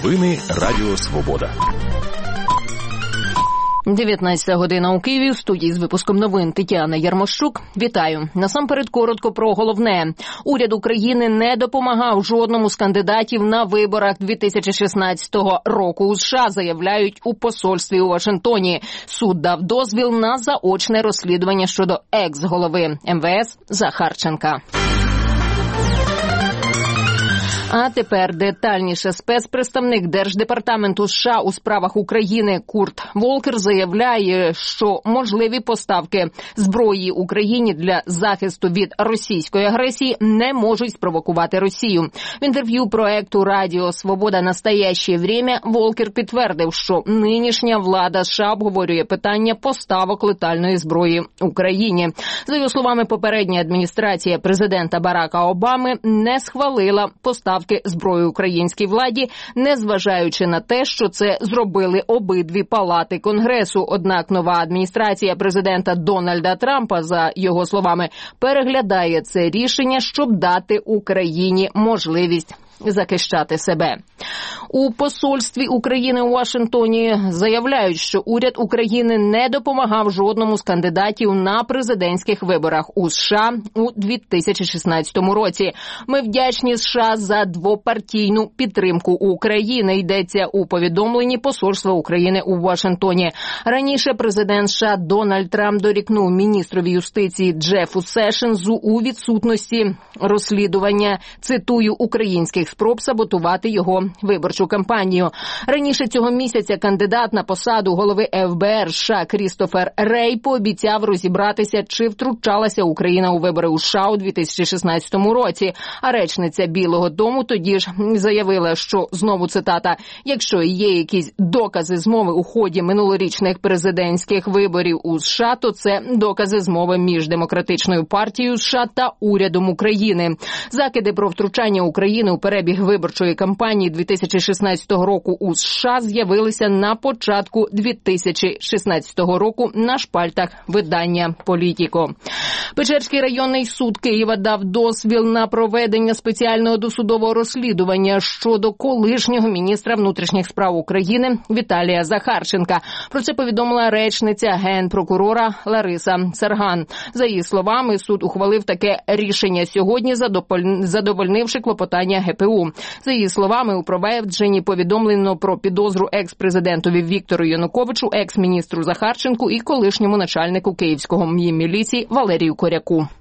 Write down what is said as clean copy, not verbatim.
Новини Радіо Свобода. 19 година у Києві. В студії з випуском новин Тетяна Ярмощук. Вітаю. Насамперед коротко про головне. Уряд України не допомагав жодному з кандидатів на виборах 2016 року у США, заявляють у посольстві у Вашингтоні. Суд дав дозвіл на заочне розслідування щодо екс-голови МВС Захарченка. А тепер детальніше. Спецпредставник Держдепартаменту США у справах України Курт Волкер заявляє, що можливі поставки зброї Україні для захисту від російської агресії не можуть спровокувати Росію. В інтерв'ю проекту «Радіо Свобода. Настоящее время» Волкер підтвердив, що нинішня влада США обговорює питання поставок летальної зброї Україні. За його словами, попередня адміністрація президента Барака Обами не схвалила поставки зброї українській владі, незважаючи на те, що це зробили обидві палати Конгресу. Однак нова адміністрація президента Дональда Трампа, за його словами, переглядає це рішення, щоб дати Україні можливість захищати себе. У посольстві України у Вашингтоні заявляють, що уряд України не допомагав жодному з кандидатів на президентських виборах у США у 2016 році. Ми вдячні США за двопартійну підтримку України, йдеться у повідомленні посольства України у Вашингтоні. Раніше президент США Дональд Трамп дорікнув міністрові юстиції Джефу Сешенсу у відсутності розслідування, цитую, українських спроб саботувати його виборчу кампанію. Раніше цього місяця кандидат на посаду голови ФБР США Крістофер Рей пообіцяв розібратися, чи втручалася Україна у вибори у США у 2016 році. А речниця Білого дому тоді ж заявила, що, знову цитата, «Якщо є якісь докази змови у ході минулорічних президентських виборів у США, то це докази змови між Демократичною партією США та урядом України». Закиди про втручання України у перебіг виборчої кампанії 2016 року у США з'явилися на початку 2016 року на шпальтах видання «Політіко». Печерський районний суд Києва дав дозвіл на проведення спеціального досудового розслідування щодо колишнього міністра внутрішніх справ України Віталія Захарченка. Про це повідомила речниця генпрокурора Лариса Царган. За її словами, суд ухвалив таке рішення сьогодні, задовольнивши клопотання ГПУ. За її словами, у провадженні повідомлено про підозру екс-президентові Віктору Януковичу, екс-міністру Захарченку і колишньому начальнику Київського міліції Валерію Коряку.